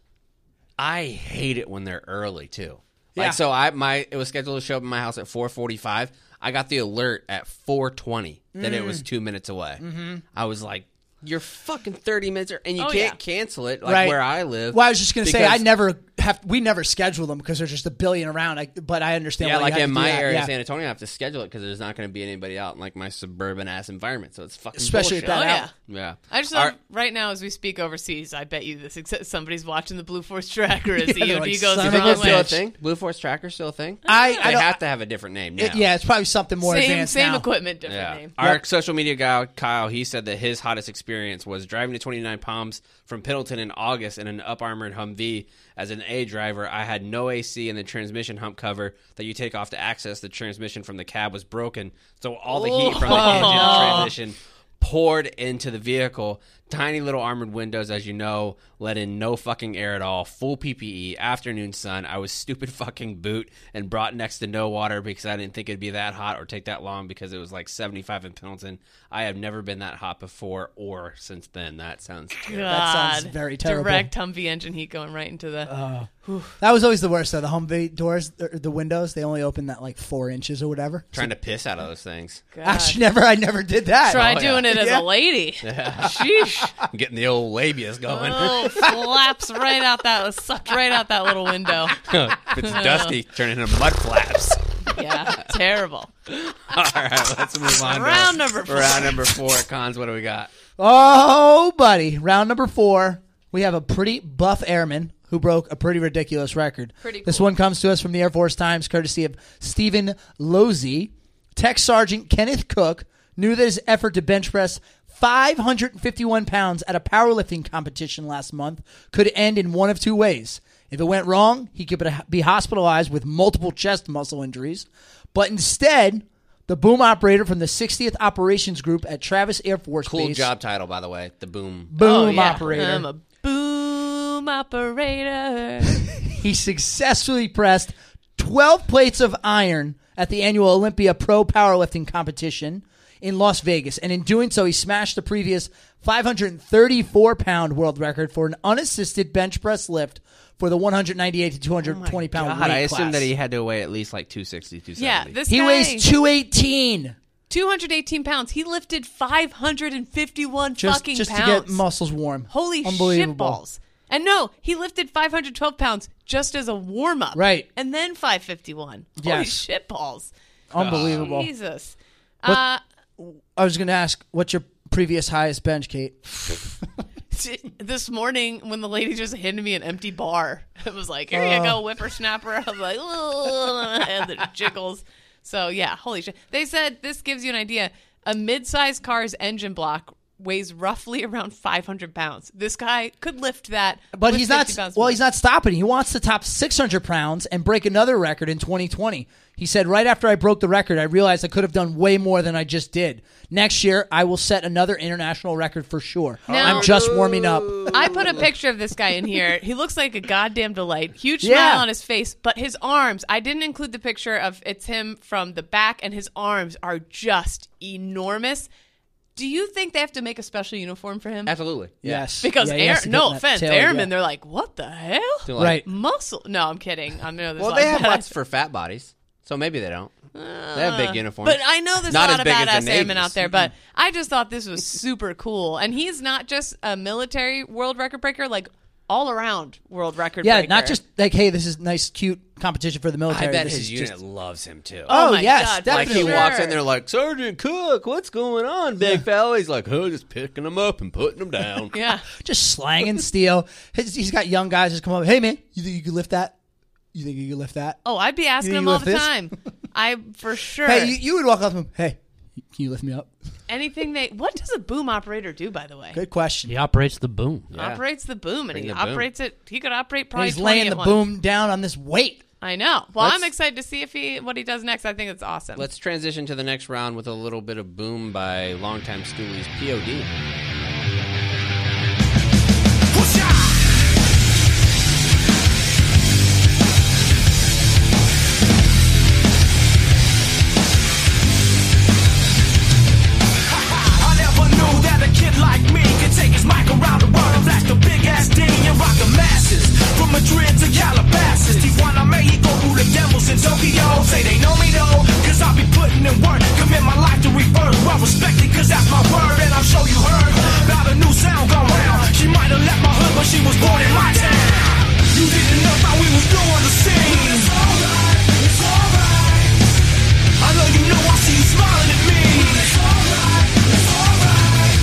I hate it when they're early too. Like, Yeah. so it was scheduled to show up at my house at 4:45. I got the alert at 4:20 that it was 2 minutes away. Mm-hmm. I was like, "You're fucking 30 minutes," and you Oh, can't yeah. cancel it like Right. where I live. Well, I was just going to say, because- we never schedule them because there's just a billion around. But I understand. Yeah, why like you have in to do my that. area, Yeah. San Antonio, I have to schedule it because there's not going to be anybody out in like my suburban ass environment. So it's fucking Especially at bullshit. that Oh, hour. yeah. Yeah, I just Our- know right now as we speak overseas, I bet you somebody's watching the Blue Force tracker as the they're EOD like, goes son the of a wrong Is it still a way. thing? Blue Force Tracker still a thing? I They don't- have to have a different name now. Yeah, it's probably something more advanced Same now. equipment, different name. Our social media guy, Kyle, he said that his hottest experience was driving to 29 Palms from Pendleton in August in an up-armored Humvee. As an A driver, I had no AC and the transmission hump cover that you take off to access the transmission from the cab was broken. So all the heat from the engine transmission poured into the vehicle. Tiny little armored windows, as you know, let in no fucking air at all. Full PPE, afternoon sun. I was stupid fucking boot and brought next to no water because I didn't think it'd be that hot or take that long because it was like 75 in Pendleton. I have never been that hot before or since then. That sounds terrible. That sounds God. very terrible. Direct Humvee engine heat going right into the... That was always the worst, though. The Humvee doors, the windows, they only open that like 4 inches or whatever. Trying to piss out of those things. God. Actually, I never did that. Try Oh, yeah. doing it as Yeah. a lady. Sheesh. Getting the old labias going. Oh, flaps right out that, sucked right out that little window. If it's dusty, turn into mud flaps. Yeah, terrible. All right, let's move on. to Round number 4. Round number 4. Cons, what do we got? Oh, buddy. Round number 4. We have a pretty buff airman who broke a pretty ridiculous record. Pretty This cool. one comes to us from the Air Force Times, courtesy of Stephen Losey. Tech Sergeant Kenneth Cook knew that his effort to bench press 551 pounds at a powerlifting competition last month could end in one of two ways. If it went wrong, he could be hospitalized with multiple chest muscle injuries. But instead, the boom operator from the 60th Operations Group at Travis Air Force Cool Base, job title, by the way. The boom. boom yeah. operator, I'm a boom operator. he successfully pressed 12 plates of iron at the annual Olympia Pro Powerlifting Competition in Las Vegas. And in doing so, he smashed the previous 534-pound world record for an unassisted bench press lift for the 198 to 220-pound God, weight I assume class. that he had to weigh at least like 260, 270. Yeah, this He guy, weighs 218 218 pounds. He lifted 551 just fucking to pounds. get muscles warm. Holy Unbelievable. shitballs. And no, he lifted 512 pounds just as a warm-up. Right. And then 551. Holy Yes. shitballs. Unbelievable. Jesus. I was going to ask, what's your previous highest bench, Kate? This morning when the lady just handed me an empty bar, it was like, here you go, whippersnapper. I was like, "Ugh," and the jiggles. So, yeah, holy shit. They said this gives you an idea. A mid-sized car's engine block weighs roughly around 500 pounds. This guy could lift that. But with he's not. 50 pounds Well, more. he's not stopping. He wants to top 600 pounds and break another record in 2020. He said, "Right after I broke the record, I realized I could have done way more than I just did. Next year, I will set another international record for sure. Now- I'm just warming up." I put a picture of this guy in here. He looks like a goddamn delight. Huge Yeah. smile on his face, but his arms, I didn't include the picture of it's him from the back, and his arms are just enormous. Do you think they have to make a special uniform for him? Absolutely. Yes, Because Yeah, he has to get no in that offense, tail, airmen, yeah. they're like, what the hell? So, like, Right. Muscle? No, I'm kidding. I know there's Well, a they lot have of lots for fat bodies, so maybe they don't. They have big uniforms. But I know there's Not a as lot of big as badass the airmen Navy's. out there, but I just thought this was super cool. And he's not just a military world record breaker, like all around world record Yeah, breaker. not just like, hey, this is nice, cute competition for the military. I bet This his is unit just- loves him too. Oh, my yes, God, Like definitely. he sure. walks in there like, Sergeant Cook, what's going on, big fella? He's like, oh, just picking them up and putting them down. Yeah. just slanging steel. He's got young guys just come up. Hey, man, you think you could lift that? You think you could lift that? Oh, I'd be asking You him all lift the this? time. I for sure. Hey, you would walk up to him. Hey, Can you lift me up? What does a boom operator do, by the way? Good question. He operates the boom. Operates the boom, and Bring he the boom. operates it. He could operate And probably he's 20 laying at the once. boom down on this weight. I know. Well, Let's- I'm excited to see what he does next. I think it's awesome. Let's transition to the next round with a little bit of boom by longtime Stoolies POD. I never knew that a kid like me could take his mic around the world and flash the big ass D and rock the masses. From Madrid to Calabasas, Tijuana, Mexico, through the devils in Tokyo. Say they know me though, cause I be putting in work. Commit my life to reverse, well respected cause that's my word. And I'm sure you heard about a new sound going round. She might have left my hood, but she was born in my town. You didn't know how we was doing the scene. It's alright, it's alright. I know you know I see you smiling at me. It's alright, it's alright.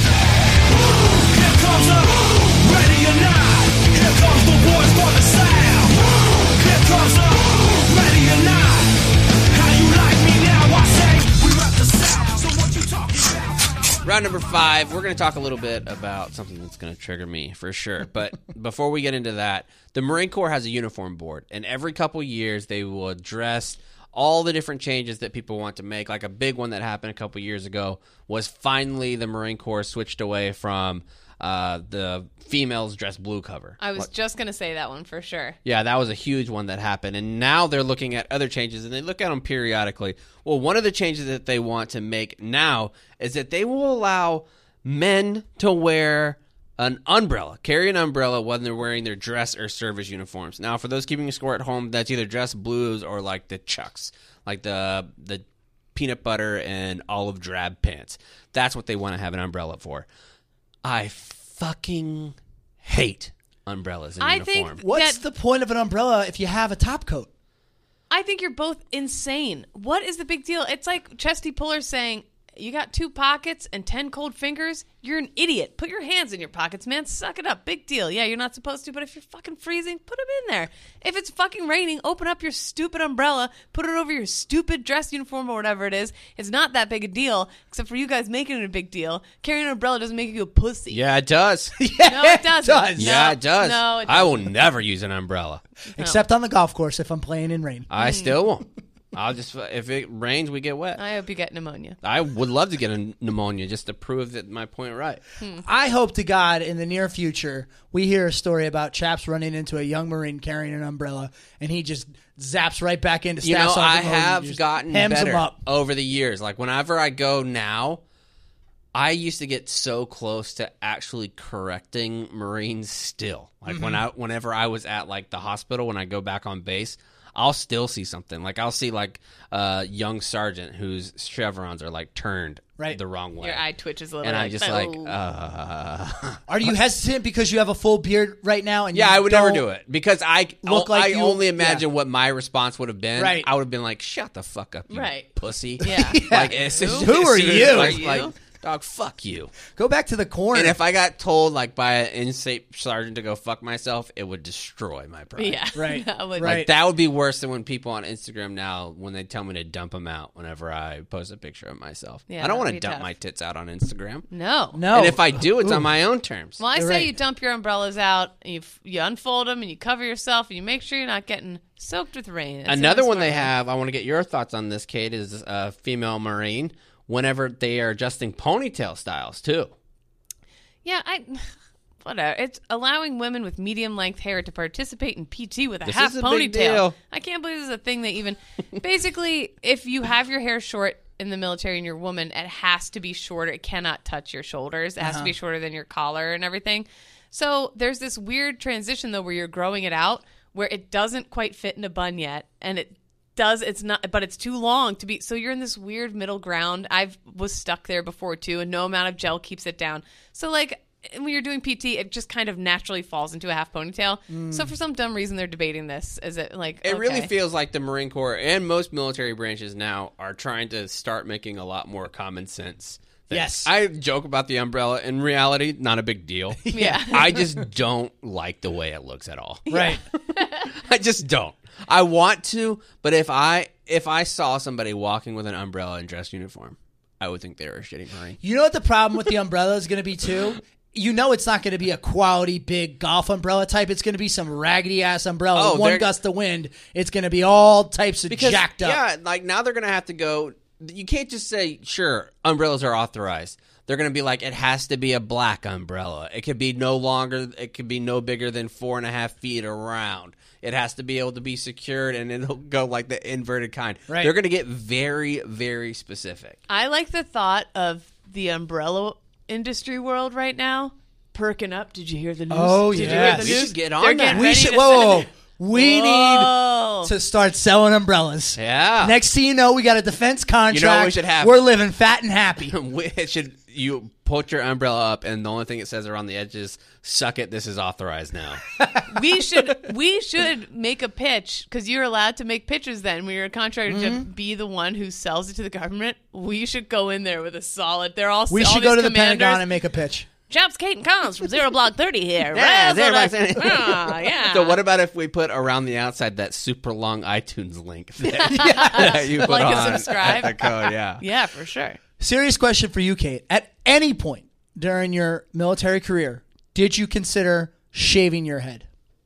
Here comes the ready or not. Here comes the boys for the sound. Here comes the ready or not. How you like me now? I say we rep the South. So what you talking about? Round number 5, we're going to talk a little bit about something that's going to trigger me for sure. But before we get into that, the Marine Corps has a uniform board, and every couple years they will address all the different changes that people want to make. Like a big one that happened a couple years ago was finally the Marine Corps switched away from the females dress blue cover. I was just going to say that one for sure. Yeah, that was a huge one that happened. And now they're looking at other changes, and they look at them periodically. Well, one of the changes that they want to make now is that they will allow men to wear an umbrella, carry an umbrella when they're wearing their dress or service uniforms. Now, for those keeping score at home, that's either dress blues or like the chucks, like the peanut butter and olive drab pants. That's what they want to have an umbrella for. I fucking hate umbrellas in uniform. What's the point of an umbrella if you have a top coat? I think you're both insane. What is the big deal? It's like Chesty Puller saying, you got 2 pockets and 10 cold fingers? You're an idiot. Put your hands in your pockets, man. Suck it up. Big deal. Yeah, you're not supposed to, but if you're fucking freezing, put them in there. If it's fucking raining, open up your stupid umbrella, put it over your stupid dress uniform or whatever it is. It's not that big a deal, except for you guys making it a big deal. Carrying an umbrella doesn't make you a pussy. Yeah, it does. No, it doesn't. does. No, Yeah, it does. No, it I will doesn't. never use an umbrella. Except on the golf course if I'm playing in rain. I still won't. I'll just, if it rains, we get wet. I hope you get pneumonia. I would love to get a pneumonia just to prove that my point right. I hope to God in the near future we hear a story about chaps running into a young Marine carrying an umbrella and he just zaps right back into You know, Staff I Sergeant mode and have just gotten hems better him up. over the years. Like whenever I go now, I used to get so close to actually correcting Marines still. Like whenever I was at like the hospital, when I go back on base, I'll still see something. Like I'll see like a young sergeant whose chevrons are like turned the wrong way. Your eye twitches a little. and I'm just like, oh. Are you hesitant because you have a full beard right now? And yeah, you I would never don't do it because I like you- only imagine yeah. what my response would have been. Right. I would have been like, "Shut the fuck up, you Right. pussy." Yeah. Like, as soon as- Who are as soon as, you? Like, Who are like, you? dog, fuck you. Go back to the corner. And if I got told like by an in-state sergeant to go fuck myself, it would destroy my pride. Yeah. Right. That would- Right. Like that would be worse than when people on Instagram now when they tell me to dump them out whenever I post a picture of myself. Yeah, I don't want that'd to be dump tough. my tits out on Instagram. No. no. And if I do, it's on my own terms. Well, I say Right. you dump your umbrellas out, and you unfold them, and you cover yourself, and you make sure you're not getting soaked with rain. That's Another the one smart they have, I want to get your thoughts on this, Kate, is a female Marine whenever they are adjusting ponytail styles, too. Yeah, whatever. It's allowing women with medium length hair to participate in PT with a This half is a ponytail. big deal. I can't believe this is a thing that even. Basically, if you have your hair short in the military and you're a woman, it has to be shorter. It cannot touch your shoulders. It has to be shorter than your collar and everything. So there's this weird transition though, where you're growing it out, where it doesn't quite fit in a bun yet, and it does. It's not, but it's too long to be. So you're in this weird middle ground. I was stuck there before too, and no amount of gel keeps it down. So like. When you're doing PT, it just kind of naturally falls into a half ponytail. So for some dumb reason, they're debating this. Is it like It really okay. feels like the Marine Corps and most military branches now are trying to start making a lot more common sense. things. Yes. I joke about the umbrella. In reality, not a big deal. Yeah. I just don't like the way it looks at all. Right. I just don't. I want to, but if I saw somebody walking with an umbrella and dress uniform, I would think they're a shitty Marine. You know what the problem with the umbrella is going to be, too? You know it's not going to be a quality, big golf umbrella type. It's going to be some raggedy-ass umbrella. Oh, One gust of wind, it's going to be all types of jacked up. Yeah, like now they're going to have to go. You can't just say, sure, umbrellas are authorized. They're going to be like, it has to be a black umbrella. It could be no bigger than 4.5 feet around. It has to be able to be secured, and it'll go like the inverted kind. Right. They're going to get very, very specific. I like the thought of the umbrella industry world right now perking up. Did you hear the news? Oh, Did you yes. hear the We news? should get They're on getting that. We ready should. to Whoa. send We Whoa. need to start selling umbrellas. Yeah. Next thing you know, we got a defense contract. You know what we should have? We're living fat and happy. You put your umbrella up, and the only thing it says around the edges, suck it, this is authorized now. We should make a pitch because you're allowed to make pitches then when you're a contractor to be the one who sells it to the government. We should go in there with a solid. They're all We all should go these to the commanders. Pentagon and make a pitch. Chaps, Kate, and Collins from Zero Block 30 here. Yeah, Zero Block 30. 30. Yeah. So what about if we put around the outside that super long iTunes link that you put Like and on subscribe? the code? Yeah. Yeah, for sure. Serious question for you, Kate. At any point during your military career, did you consider shaving your head?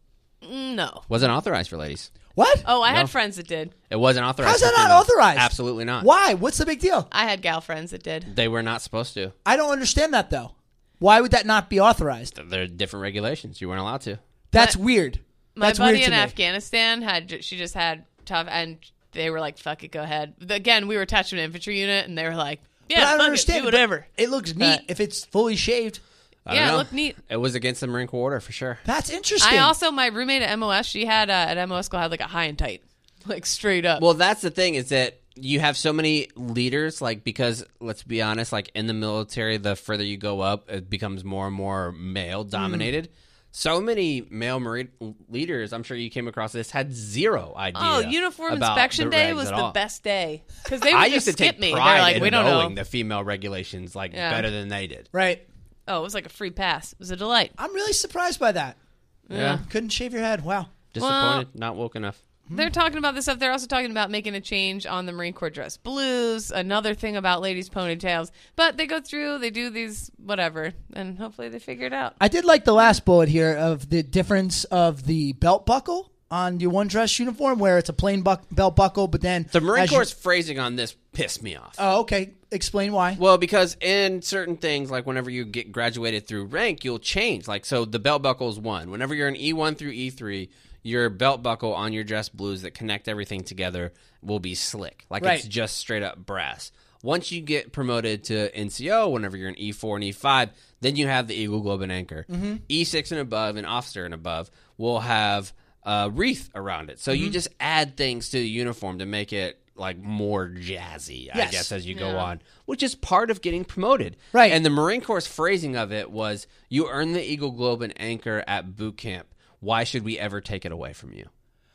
No. Wasn't authorized for ladies. What? Oh, I had friends that did. It wasn't authorized. How's that for not females. authorized? Absolutely not. Why? What's the big deal? I had gal friends that did. They were not supposed to. I don't understand that, though. Why would that not be authorized? There are different regulations. You weren't allowed to. That's weird. My That's buddy weird in to me. Afghanistan she just had tough, and they were like, "Fuck it, go ahead." Again, we were attached to an infantry unit, and they were like, But I "Yeah, don't fuck understand. it, do whatever." It looks neat if it's fully shaved. I don't Yeah, it know. looked neat. It was against the Marine Corps order for sure. That's interesting. I also, my roommate at MOS, she had at MOS school had like a high and tight, like straight up. Well, that's the thing is that you have so many leaders, like, because let's be honest, like in the military, the further you go up, it becomes more and more male dominated. So many male Marine leaders, I'm sure you came across this, had zero idea. Oh, uniform about inspection the day regs was at the all. best day because they would I just used to skip take me. pride They're like, in "We don't knowing know." the female regulations like Yeah. better than they did. right. Oh, it was like a free pass. It was a delight. I'm really surprised by that. Yeah. Couldn't shave your head. Wow. Disappointed, not woke enough. They're talking about this stuff. They're also talking about making a change on the Marine Corps dress blues, another thing about ladies' ponytails. But they go through, they do these, whatever, and hopefully they figure it out. I did like the last bullet here of the difference of the belt buckle on your one dress uniform, where it's a plain belt buckle, but then The Marine as you- Corps' phrasing on this pissed me off. Oh, okay. Explain why. Well, because in certain things, like whenever you get graduated through rank, you'll change. Like, so the belt buckle is one. Whenever you're in E1 through E3, your belt buckle on your dress blues that connect everything together will be slick. Like, Right. it's just straight up brass. Once you get promoted to NCO, whenever you're in E4 and E5, then you have the Eagle Globe and Anchor. E6 and above, and officer and above, will have a wreath around it. So you just add things to the uniform to make it like more jazzy, I Yes. guess, as you go on, which is part of getting promoted. Right. And the Marine Corps' phrasing of it was, you earn the Eagle Globe and Anchor at boot camp. Why should we ever take it away from you?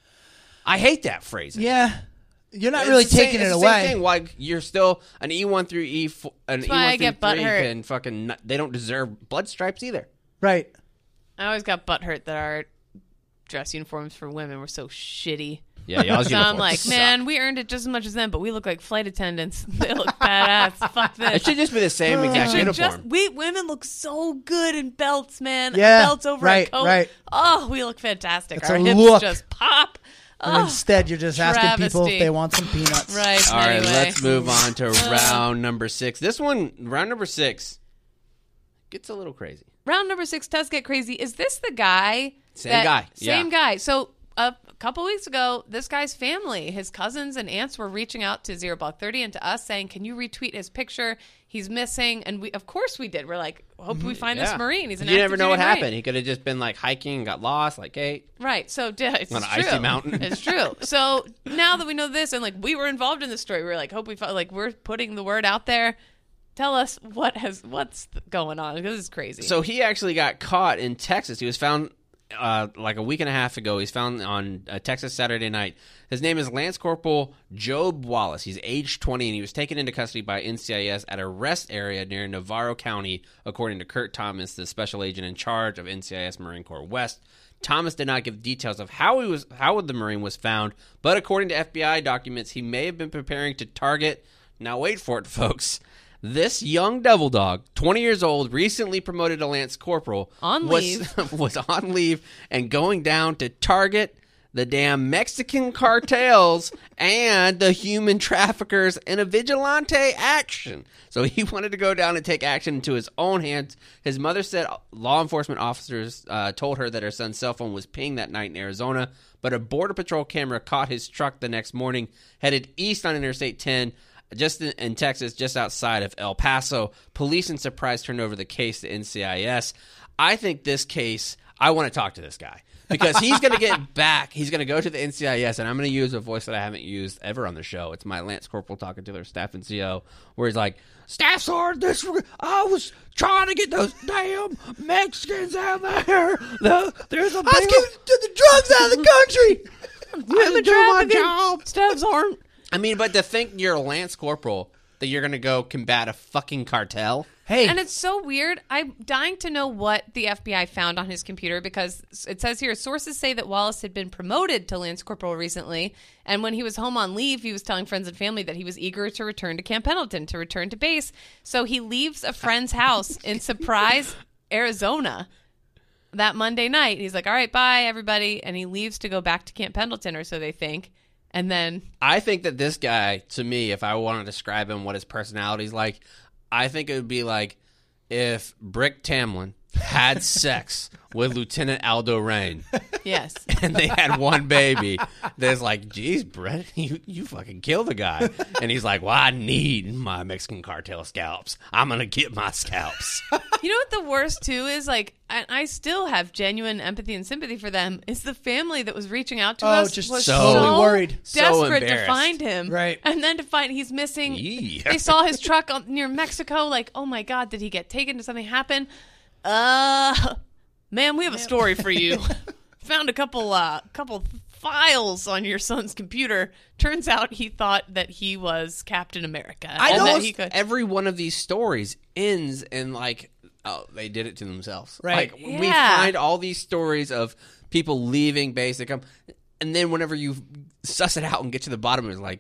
I hate that phrasing. Yeah. You're not It's really the same- taking it's it the away. Same thing. Why you're still an E1 through E4, an That's why I E1 get through 3 butthurt. can fucking, they don't deserve blood stripes either. Right. I always got butthurt that our dress uniforms for women were so shitty. Yeah, y'all's So I'm uniforms like, suck. man, we earned it just as much as them, but we look like flight attendants. They look badass. Fuck this. It should just be the same exact Should uniform. we women look so good in belts, man. Yeah, Belts over right, a coat. right. Oh, we look fantastic. It's Our a hips look. just pop. And Oh, instead, you're just asking people if travesty. they want some peanuts. right. All right, anyway. let's move on to round number 6. This one, round number 6, gets a little crazy. Round number 6 does get crazy. Is this the guy? Same guy, Same yeah. guy. So a couple weeks ago, this guy's family, his cousins and aunts were reaching out to Zero Block 30 and to us saying, can you retweet his picture? He's missing. And we, of course we did. We're like, hope we find this Marine. He's an You never active know what duty Marine. happened. He could have just been like hiking and got lost, like, hey. Right. So it's On an true. icy mountain. It's true. So now that we know this and like we were involved in this story, we were like, hope we find, like we're putting the word out there. Tell us what's going on, because it's crazy. So he actually got caught in Texas. He was found like a week and a half ago. He's found on Texas Saturday night. His name is Lance Corporal Job Wallace. He's age 20, and he was taken into custody by NCIS at a rest area near Navarro County, according to Kurt Thomas, the special agent in charge of NCIS Marine Corps West. Thomas did not give details of how the Marine was found, but according to FBI documents, he may have been preparing to target, now wait for it, folks, This young devil dog, 20 years old, recently promoted to Lance Corporal, was on leave and going down to target the damn Mexican cartels and the human traffickers in a vigilante action. So he wanted to go down and take action into his own hands. His mother said law enforcement officers told her that her son's cell phone was pinged that night in Arizona, but a Border Patrol camera caught his truck the next morning, headed east on Interstate 10, just in Texas, just outside of El Paso. Police in surprise turned over the case to NCIS. I think this case, I want to talk to this guy. Because he's going to get back. He's going to go to the NCIS, and I'm going to use a voice that I haven't used ever on the show. It's my Lance Corporal talking to their staff and CO, where he's like, Staff Sergeant, I was trying to get those damn Mexicans out there. There's a I was getting the drugs out of the country. I'm doing my job. Staff Sergeant. I mean, but to think you're a Lance Corporal, that you're going to go combat a fucking cartel. Hey. And it's so weird. I'm dying to know what the FBI found on his computer, because it says here, sources say that Wallace had been promoted to Lance Corporal recently, and when he was home on leave, he was telling friends and family that he was eager to return to Camp Pendleton, to return to base. So he leaves a friend's house in Surprise, Arizona that Monday night. He's like, all right, bye, everybody. And he leaves to go back to Camp Pendleton, or so they think. And then I think that this guy, to me, if I want to describe him, what his personality's like, I think it would be like if Brick Tamlin had sex with Lieutenant Aldo Rain. Yes. And they had one baby. There's like, geez, Brett, you fucking killed the guy. And he's like, well, I need my Mexican cartel scalps. I'm going to get my scalps. You know what the worst, too, is? Like, I still have genuine empathy and sympathy for them. It's the family that was reaching out to us. Just was so worried. Desperate to find him. Right. And then to find he's missing. Yeah. They saw his truck near Mexico. Like, oh, my God, did he get taken? Did something happen? Man, we have a story for you. Found a couple files on your son's computer. Turns out he thought that he was Captain America. I know every one of these stories ends in like, oh, they did it to themselves. Right. Like, we find all these stories of people leaving base, and then whenever you suss it out and get to the bottom, it's like,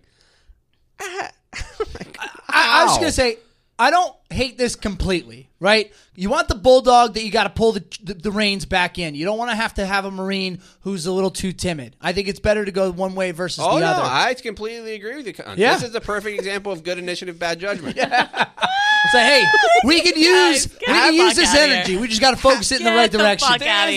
I was going to say, I don't hate this completely, right? You want the bulldog that you got to pull the reins back in. You don't want to have a Marine who's a little too timid. I think it's better to go one way versus the other. I completely agree with you. Yeah. This is a perfect example of good initiative, bad judgment. Say, hey, we can use this energy. We just got to focus it in the right direction.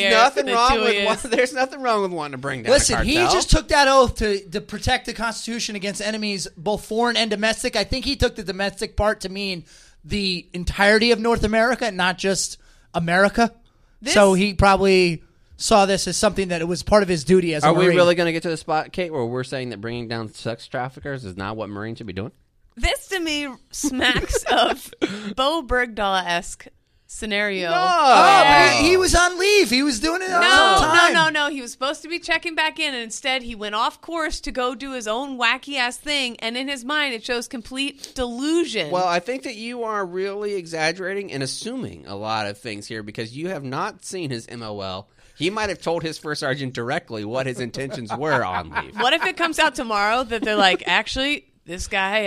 There's nothing wrong with wanting to bring down. Listen, he just took that oath to protect the Constitution against enemies, both foreign and domestic. I think he took the domestic part to mean the entirety of North America, not just America. So he probably saw this as something that it was part of his duty as a Marine. Are we really going to get to the spot, Kate, where we're saying that bringing down sex traffickers is not what Marines should be doing? This, to me, smacks of Bo Bergdahl-esque scenario. But he was on leave. He was doing it on his own time. No. He was supposed to be checking back in, and instead he went off course to go do his own wacky-ass thing, and in his mind it shows complete delusion. Well, I think that you are really exaggerating and assuming a lot of things here, because you have not seen his MOL. He might have told his first sergeant directly what his intentions were on leave. What if it comes out tomorrow that they're like, actually, this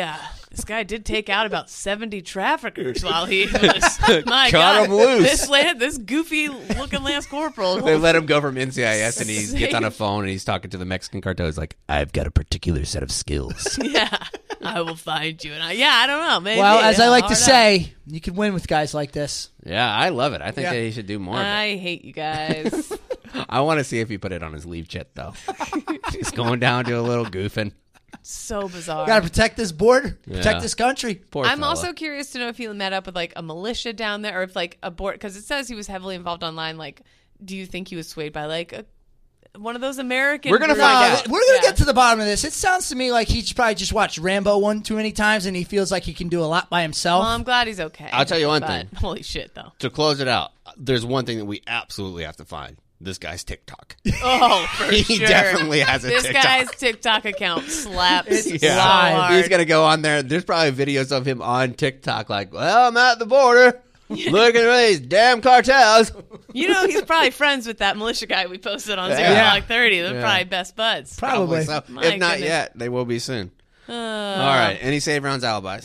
guy did take out about 70 traffickers while he was, my God, him loose. This goofy-looking Lance Corporal. They let him go from NCIS, and he gets on a phone, and he's talking to the Mexican cartel. He's like, I've got a particular set of skills. Yeah, I will find you. And I don't know. Maybe. Well, as I like to say, you can win with guys like this. Yeah, I love it. I think that he should do more of it. I hate you guys. I want to see if he put it on his leave chat, though. He's going down to a little goofing. So bizarre. Got to protect this border, protect this country. Poor I'm fella. also curious to know if he met up with like a militia down there, or if like a board, because it says he was heavily involved online. Like, do you think he was swayed by like one of those American? We're gonna find out. We're gonna get to the bottom of this. It sounds to me like he's probably just watched Rambo one too many times, and he feels like he can do a lot by himself. Well, I'm glad he's okay. I'll tell you one thing. Holy shit, though. To close it out, there's one thing that we absolutely have to find. This guy's TikTok. Oh, for he sure. definitely has a this TikTok. This guy's TikTok account slaps so Yeah. hard. He's going to go on there. There's probably videos of him on TikTok like, well, I'm at the border. Look at these damn cartels. You know, he's probably friends with that militia guy we posted on Zero Block 30. They're probably best buds. Probably. So. My If not goodness. yet, they will be soon. All right. Any save rounds, alibis?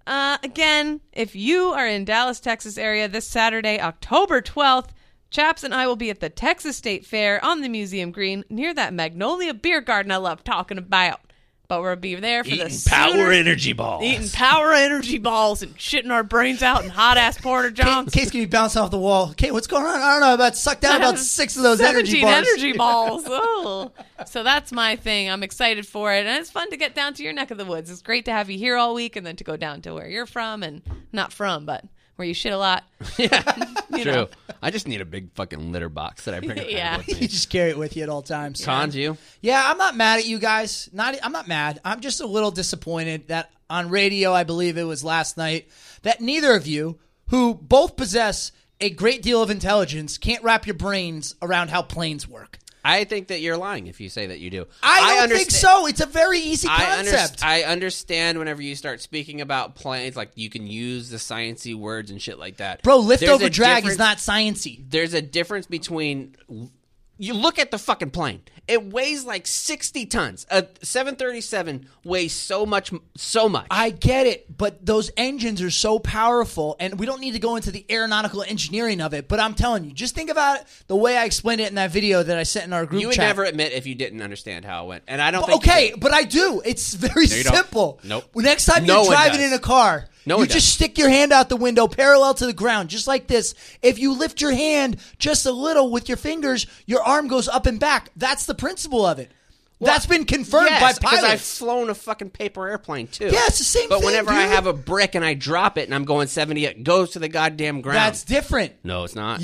Again, if you are in Dallas, Texas area this Saturday, October 12th, Chaps and I will be at the Texas State Fair on the Museum Green near that Magnolia Beer Garden I love talking about. But we'll be there for Eating power energy balls. Eating power energy balls and shitting our brains out in hot-ass porta johns. Case can be bouncing off the wall. Okay, what's going on? I don't know. About sucked down about 6 of those energy bars. 17 energy balls. Oh. So that's my thing. I'm excited for it. And it's fun to get down to your neck of the woods. It's great to have you here all week and then to go down to where you're from. And not from, but where you shit a lot. Yeah, You true. know. I just need a big fucking litter box that I bring around Yeah. with You me. just carry it with you at all times. Cons, you? Yeah, I'm not mad at you guys. I'm not mad. I'm just a little disappointed that on radio, I believe it was last night, that neither of you, who both possess a great deal of intelligence, can't wrap your brains around how planes work. I think that you're lying if you say that you do. I don't think so. It's a very easy concept. I understand whenever you start speaking about planes, like you can use the sciencey words and shit like that. Bro, lift There's over a drag is difference- not sciencey. There's a difference between... You look at the fucking plane. It weighs like 60 tons. A 737 weighs so much. I get it, but those engines are so powerful, and we don't need to go into the aeronautical engineering of it, but I'm telling you, just think about it the way I explained it in that video that I sent in our group You would chat. never admit if you didn't understand how it went. And I don't think... Okay, but I do. It's very No, you don't. simple. Nope. Well, next time No you're one driving does. in a car, No you one just does. stick your hand out the window parallel to the ground, just like this. If you lift your hand just a little with your fingers, your arm goes up and back. That's the principle of it. That's been confirmed by Yes, because I've pilots. flown a fucking paper airplane, too. Yeah, it's the same But thing, whenever I dude. have a brick and I drop it and I'm going 70, it goes to the goddamn ground. That's different. No, it's not.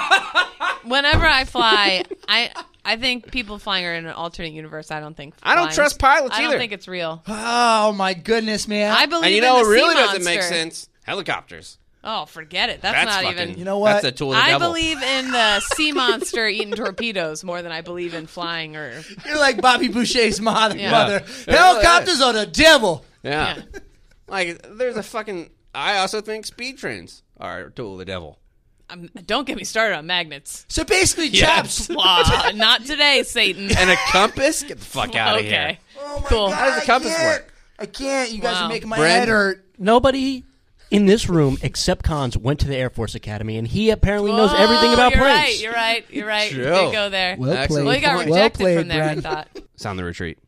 Whenever I fly, I think people flying are in an alternate universe. I don't think. I don't flying's- trust pilots I either. don't think it's real. Oh, my goodness, man. I believe And you in know the what really sea doesn't make monster. sense? Helicopters. Oh, forget it. That's not fucking, even. You know what? That's a tool of the I devil. believe in the sea monster eating torpedoes more than I believe in flying or. You're like Bobby Boucher's mother. Yeah. Helicopters are the devil. Yeah. Yeah. Like, there's a fucking... I also think speed trains are a tool of the devil. Don't get me started on magnets. So basically, chaps. Not today, Satan. And a compass? Get the fuck out of Okay. here. Oh my Cool. God, How does the compass I can't. work? I can't. You guys Wow. are making my Bren? head hurt. Nobody in this room except Cons went to the Air Force Academy, and he apparently knows everything about you're planes. Right, you're right. True. You did go there. Well Excellent. Well, he got Well rejected played, from there, I Bren. thought. Sound the retreat.